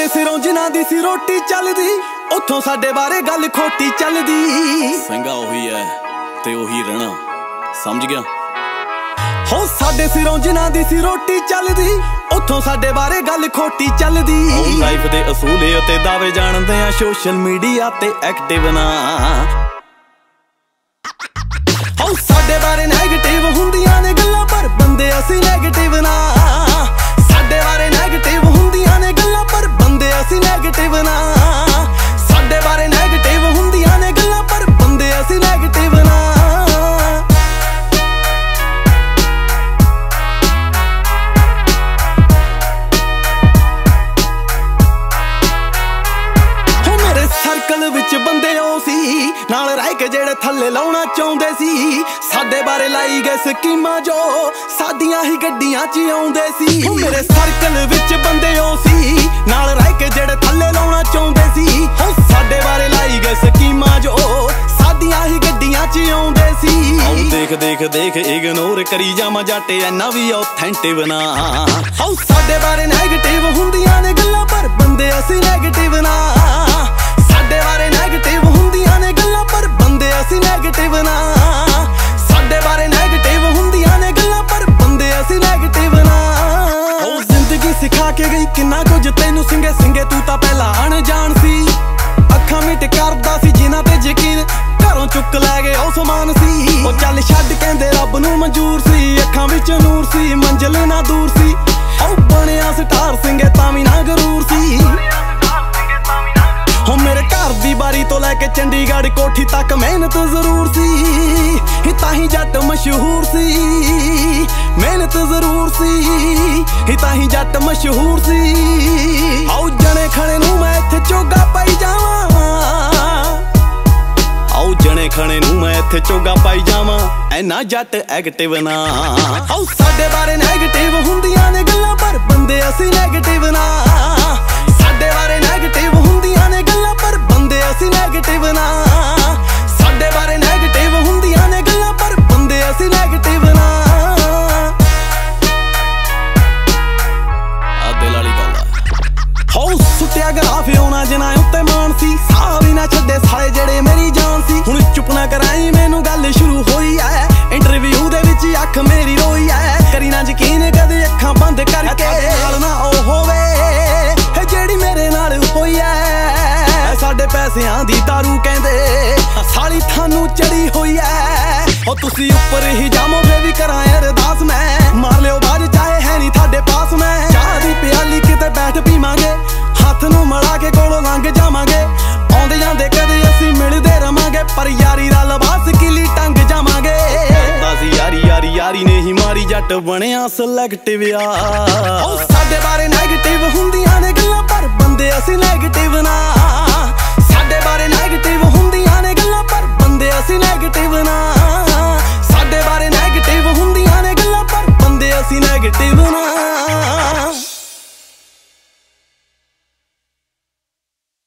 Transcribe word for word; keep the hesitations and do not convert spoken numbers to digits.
ਸਾਡੇ ਸਿਰੋਂ ਜਿਨ੍ਹਾਂ ਦੀ ਸੀ ਰੋਟੀ ਚੱਲਦੀ, ਉੱਥੋਂ ਸਾਡੇ ਬਾਰੇ ਗੱਲ ਖੋਟੀ ਚੱਲਦੀ। ਸਿੰਘਾ ਉਹੀ ਹੈ ਤੇ ਉਹੀ ਰਹਿਣਾ, ਸਮਝ ਗਿਆ? ਹੋ ਸਾਡੇ ਸਿਰੋਂ ਜਿਨ੍ਹਾਂ ਦੀ ਸੀ ਰੋਟੀ ਚੱਲਦੀ, ਉੱਥੋਂ ਸਾਡੇ ਬਾਰੇ ਗੱਲ ਖੋਟੀ ਚੱਲਦੀ। ਲਾਈਫ ਦੇ ਅਸੂਲ ਅਤੇ ਦਾਅਵੇ ਜਾਣਦੇ ਆ, ਸੋਸ਼ਲ ਮੀਡੀਆ ਤੇ ਐਕਟਿਵ ਨਾ। ਹੋ ਸਾਡੇ ਬਾਰੇ ਨੈਗੇਟਿਵ ਹੁੰਦੀਆਂ ਨੇ ਗੱਲਾਂ, ਪਰ ਬੰਦੇ ਅਸੀਂ ਨੈਗੇਟਿਵ ਨਾ। ਸਾਡੇ ਬਾਰੇ ਨੈਗੇਟਿਵ ਹੁੰਦੀਆਂ ਨੇ ਗੱਲਾਂ, ਪਰ ਬੰਦੇ ਅਸੀਂ ਨੈਗੇਟਿਵ ਨਾ। ਸਾਡੇ ਬਾਰੇ ਨੈਗੇਟਿਵ ਹੁੰਦੀਆਂ ਨੇ ਗੱਲਾਂ, ਪਰ ਬੰਦੇ ਅਸੀਂ ਨੈਗੇਟਿਵ ਨਾ। ਸਰਕਲ ਵਿੱਚ ਬੰਦੇ ਉਹ ਸੀ ਨਾਲ ਰਹਿ ਕੇ ਜਿਹੜੇ ਥੱਲੇ ਲਾਉਣਾ ਚਾਹੁੰਦੇ ਸੀ। ਸਾਡੇ ਬਾਰੇ ਲਾਈ ਗਏ ਸਕੀਮਾਂ ਜੋ ਸਾਡੀਆਂ ਹੀ ਗੱਡੀਆਂ 'ਚ ਆਉਂਦੇ ਸੀ। ਮੇਰੇ ਸਰਕਲ ਵਿੱਚ ਬੰਦੇ ਉਹ ਸੀ ਨਾਲ ਰਹਿ ਕੇ ਜਿਹੜੇ ਥੱਲੇ ਲਾਉਣਾ ਚਾਹੁੰਦੇ ਸੀ। ਸਾਡੇ ਬਾਰੇ ਲਾਈ ਗਏ ਸਕੀਮਾਂ ਜੋ ਸਾਡੀਆਂ ਹੀ ਗੱਡੀਆਂ 'ਚ ਆਉਂਦੇ ਸੀ। ਦੇਖ ਦੇਖ ਦੇਖ ਇਗਨੋਰ ਕਰੀ ਜਾਵਾਂ ਜੱਟ, ਇੰਨਾ ਵੀ ਆਥੈਂਟਿਵ ਨਾ। ਹੋ ਸਾਡੇ ਬਾਰੇ ਨੈਗੇਟਿਵ ਹੁੰਦੀਆਂ ਨੇ ਗੱਲਾਂ, ਪਰ ਬੰਦੇ ਅਸੀਂ ਨੈਗੇਟਿਵ ਨਾ। ਸਾਡੇ ਬਾਰੇ ਨੈਗੇਟਿਵ ਹੁੰਦੀਆਂ ਨੇ ਗੱਲਾਂ, ਪਰ ਬੰਦੇ ਅਸੀਂ ਨੈਗੇਟਿਵ ਨਾ। ਸਾਡੇ ਬਾਰੇ ਨੈਗੇਟਿਵ ਹੁੰਦੀਆਂ ਨੇ ਗੱਲਾਂ, ਪਰ ਬੰਦੇ ਅਸੀਂ ਨੈਗੇਟਿਵ ਨਾ। ਉਹ ਜ਼ਿੰਦਗੀ ਸਿਖਾ ਕੇ ਗਈ ਕਿੰਨਾ ਕੁਝ ਤੈਨੂੰ, ਸਿੰਗੇ ਸਿੰਗੇ ਤੂੰ ਤਾਂ ਪਹਿਲਾਂ ਅਣਜਾਣ ਸੀ। ਅੱਖਾਂ ਮਿਟ ਕਰਦਾ ਸੀ ਜਿਨ੍ਹਾਂ ਤੇ ਯਕੀਨ, ਘਰੋਂ ਚੁੱਕ ਲੈ ਗਏ ਉਹ ਸਮਾਨ ਸੀ। ਉਹ ਚੱਲ ਛੱਡ ਕਹਿੰਦੇ ਰੱਬ ਨੂੰ ਮਨਜ਼ੂਰ ਸੀ, ਅੱਖਾਂ ਵਿੱਚ ਨੂਰ ਸੀ ਮੰਜ਼ਿਲ ਨਾ ਦੂਰ ਸੀ। ਉਹ ਬਣਿਆ ਸਟਾਰ ਸਿੰਗੇ ਤਾਂ ਵੀ ਨਾ ਗਰੂਰ ਸੀ। ਹੋ ਮੇਰੇ ਘਰ ਦੀ ਬਾਰੀ ਤੋਂ ਲੈ ਕੇ ਚੰਡੀਗੜ੍ਹ ਕੋਠੀ ਤੱਕ ਮਿਹਨਤ ਜ਼ਰੂਰ ਸੀ, ਤਾਂ ਹੀ ਜੱਟ ਮਸ਼ਹੂਰ ਸੀ। ਮਿਹਨਤ ਜ਼ਰੂਰ ਸੀ, ਤਾਂ ਹੀ ਜੱਟ ਮਸ਼ਹੂਰ ਸੀ। ਆਓ ਜਣੇ ਖਣੇ ਨੂੰ ਮੈਂ ਇੱਥੇ ਚੋਗਾ ਪਾਈ ਜਾਵਾਂ, ਆਓ ਜਣੇ ਖਣੇ ਨੂੰ ਮੈਂ ਇੱਥੇ ਚੋਗਾ ਪਾਈ ਜਾਵਾਂ, ਐਨਾ ਜੱਟ ਐਕਟਿਵ ਨਾ। ਆਓ ਸਾਡੇ ਬਾਰੇ ਨੈਗੇਟਿਵ ਹੁੰਦੀਆਂ ਨੇ ਗੱਲਾਂ, ਪਰ ਬੰਦੇ ਅਸੀਂ ਨੈਗੇਟਿਵ ਨਾ। ਸਾਡੇ ਬਾਰੇ ਨੈਗੇਟਿਵ ਹੁੰਦੀਆਂ ਨੇ ਗੱਲਾਂ, ਪਰ ਬੰਦੇ ਅਸੀਂ ਨੈਗੇਟਿਵ ਨਾ। ਸਾਡੇ ਬਾਰੇ ਨੈਗੇਟਿਵ ਹੁੰਦੀਆਂ ਨੇ ਗੱਲਾਂ, ਪਰ ਬੰਦੇ ਅਸੀਂ ਨੈਗੇਟਿਵ ਨਾ। ਆ ਦਿਲ ਵਾਲੀ ਗੱਲ ਆ। ਹੋ ਸੁੱਟਿਆ ਗਰਾਫ ਉਹਨਾਂ ਜਿਨ੍ਹਾਂ ਉੱਤੇ ਮਾਣ ਸੀ, ਸਾਹ ਵੀ ਨਾ ਛੱਡੇ ਸਾਲੇ ਜਿਹੜੇ ਮੇਰੀ ਜਾਨ ਸੀ। ਹੁਣ ਚੁੱਪ ਨਾ ਕਰਾਈ ਮੈਨੂੰ ਗੱਲ ਸ਼ੁਰੂ ਹੋਈ ਐ, ਇੰਟਰਵਿਊ ਦੇ ਵਿੱਚ ਅੱਖ ਮੇਰੀ ਰੋਈ ਐ। ਕਰੀ ਨਾ ਯਕੀਨ ਕਦੇ ਅੱਖਾਂ ਬੰਦ ਕਰਕੇ, ਨਾਲ ਨਾ ਉਹ ਹੋਵੇ ਜਿਹੜੀ ਮੇਰੇ ਨਾਲ ਹੋਈ ਐ। ਸਾਡੇ ਪੈਸਿਆਂ ਦੀ ਦਾਰੂ ਕਹਿੰਦੇ ਸਾਲੀ ਤੁਹਾਨੂੰ ਚੜੀ ਹੋਈ ਐ। ਉਹ ਤੁਸੀਂ ਉੱਪਰ ਹੀ ਜਾਮੋ ਫੇ ਵੀ ਕਰਾਂ ਅਰਦਾਸ, ਮੈਂ ਮਾਰ ਲਿਓ ਬਾਜ ਚਾਹੇ ਹੈ ਨਹੀਂ ਤੁਹਾਡੇ ਪਾਸ। ਮੈਂ ਚਾਹ ਦੀ ਪਿਆਲੀ ਕਿਤੇ ਬੈਠ ਪੀਵਾਂਗੇ, ਹੱਥ ਨੂੰ ਮੜਾ ਕੇ ਕੋਲੋਂ ਲੰਘ ਜਾਵਾਂਗੇ। ਆਉਂਦੇ ਜਾਂਦੇ ਕਦੇ ਅਸੀਂ ਮਿਲਦੇ ਰਵਾਂਗੇ, ਪਰ ਯਾਰੀ ਦਾ ਲਿਬਾਸ ਕਿਲੀ ਟੰਗ ਜਾਵਾਂਗੇ। ਅਸੀਂ ਯਾਰੀ ਯਾਰੀ ਯਾਰੀ ਨੇ ਹੀ ਮਾਰੀ, ਜੱਟ ਬਣਿਆ ਸਿਲੈਕਟਿਵ ਆ। ਉਹ ਸਾਡੇ ਬਾਰੇ ਨੈਗੇਟਿਵ ਹੁੰਦੀਆਂ ਨੇ ਗੱਲਾਂ, ਪਰ ਬੰਦੇ ਅਸੀਂ ਨੈਗੇਟਿਵ ਨਾ। ਸਾਡੇ ਬਾਰੇ ਨੈਗੇਟਿਵ ਹੁੰਦੀਆਂ ਨੇ ਗੱਲਾਂ, ਪਰ ਬੰਦੇ ਅਸੀਂ ਨੈਗੇਟਿਵ ਨਾ। ਸਾਡੇ ਬਾਰੇ ਨੈਗੇਟਿਵ ਹੁੰਦੀਆਂ ਨੇ ਗੱਲਾਂ, ਪਰ ਬੰਦੇ ਅਸੀਂ ਨੈਗੇਟਿਵ ਨਾ।